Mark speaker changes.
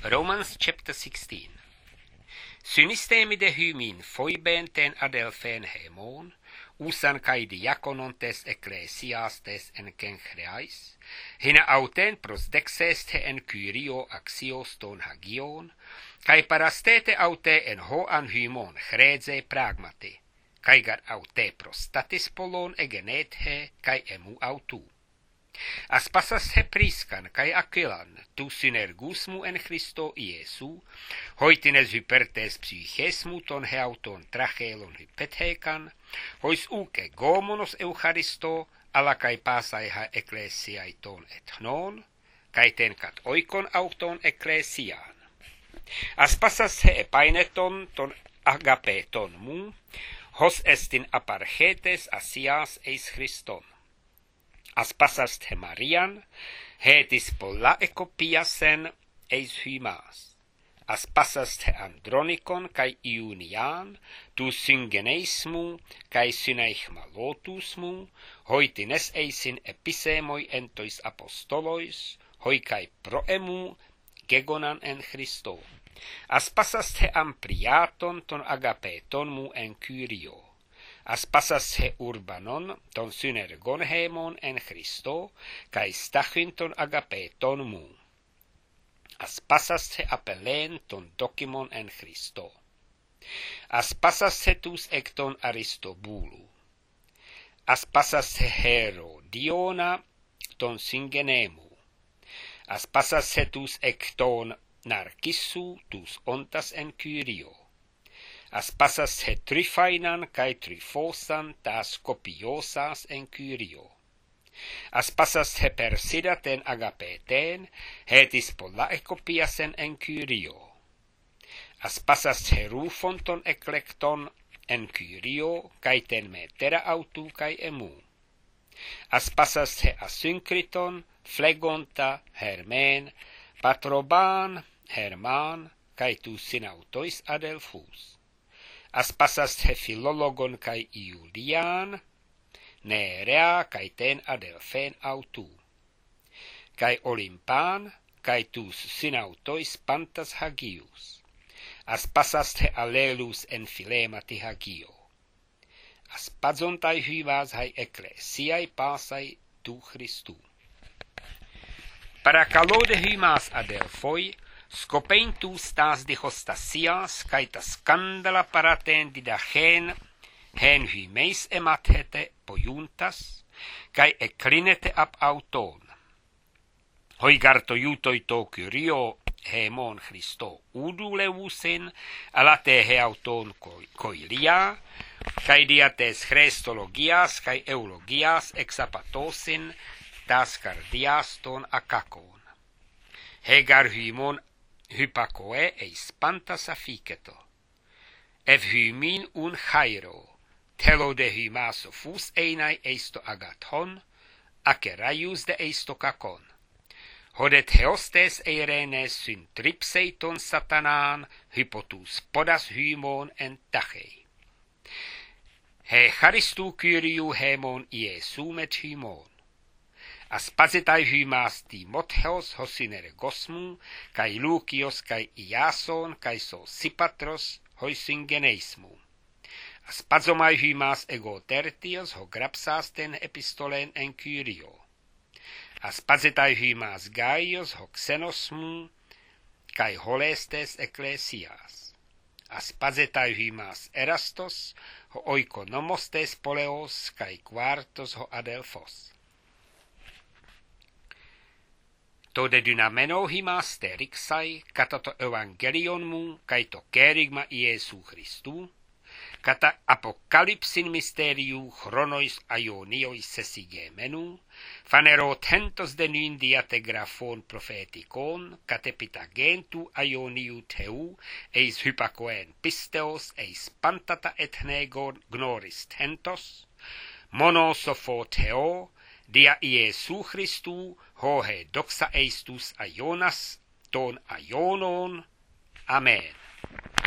Speaker 1: Romans chapter 16. Synistemi hymin foibenten adelphen hemon, usan kai diakonontes ecclesiastes en kenchreais, hina auten prosdexeste en kyrio axios ton hagion, kai parastete aute en hoan hymon chreze pragmate, kai gar aute prostatis polon egenethe kai emu autu. As passas he priscan kai Aquilan, tu synergusmu en Christo Iesu, hoitines hypertes psychesmu ton heauton trachelon hypethekan, hois uke gomonos eucharisto, ala kai pasai ha ecclesiai ton ethnon, kai ten kat oikon auton ecclesian. As passas he epaineton ton agapeton mu, hos estin aparchetes asias eis Christon. As passas he Marian, hetis polla ekopiasen eis hymas. As passas he Andronikon kai Iunian, tu syngeneismu kai syneihma lotusmu, hoitines eisin episemoi entois apostolois, hoi kai proemu gegonan en Christo. As passas he Ampliaton ton agapeton mu en Kyrio. As passas he Urbanon ton synergon hemon en Christo, kai stachin ton agapeton mu. As passas he Apelen ton Dokimon en Christo. As passas he tus ekton Aristobulu. As passas he Herodiona ton syngenemu. As passas he tus ekton Narcissu tus ontas en Kyrio. As passas he Tryphainan kai Tryphosan tas copiosas en Kyrio. As passas he Persidaten agapeten, hetis polla ekopiasen en Kyrio. As passas he Rufon ton eklekton en Kyrio, kai ten metera autu kai emu. As passas he Asynkriton, Phlegonta, Hermen, Patroban, Herman, kai tu synautois Adelphus. As passas he Philologon kai Iulian, Nerea kai ten Adelphen autu. Kai Olympan, kai tus synautois Pantas Hagius. As passas he Alelus en Philemati Hagio. As padzontai hyvas hai ecclesiai pasai tu Christu. Para calode hymas Adelphoi, scopentus tas dichostasias, kai ta scandala paraten didachen, hen hymeis emathete pojuntas, kai ecrinete ap auton. Hoi garto jutoi to Kyrio hemon Christo uduleusen, alate he auton koilia, kai diates Christologias, kai eulogias exapatosin, tas cardiaston akakon. Hegar hymon hypakoe eis pantas afiketo. Ev hymin un chairo, telo de hymaso fus einai eisto agathon, akeraius de eisto kakon. Hodet heostes eirenes syn tripseiton satanan, hypotus podas hymon en tachei. He charistu Kyriou hemon Iesu met hymon. As pazetai hymas Timotheos hosinergosmu, kai Lukios kai Iason kai Sosipatros hoisingeneismu. As pazomai hymas Egotertios ho grapsasten epistolen en Kyrio. As pazetai hymas Gaios ho xenosmu, kai holestes ecclesias. As pazetai hymas Erastos ho oikonomostes poleos kai quartos ho Adelphos. To de dynameno hymas terixai, kata to evangelion mu, kai to kerigma Iesu Christu, kata apocalypsin mysteriu chronois aionioi sesigemenu, fanero tentos de nindiate graphon propheticon, kate pitagentu aioniu teu, eis hypakoen pisteos, eis pantata ethnegon gnoris tentos, monosopho theo, dia Iesu Christu, hohe doxa eistus aionas, ton aionon. Amen.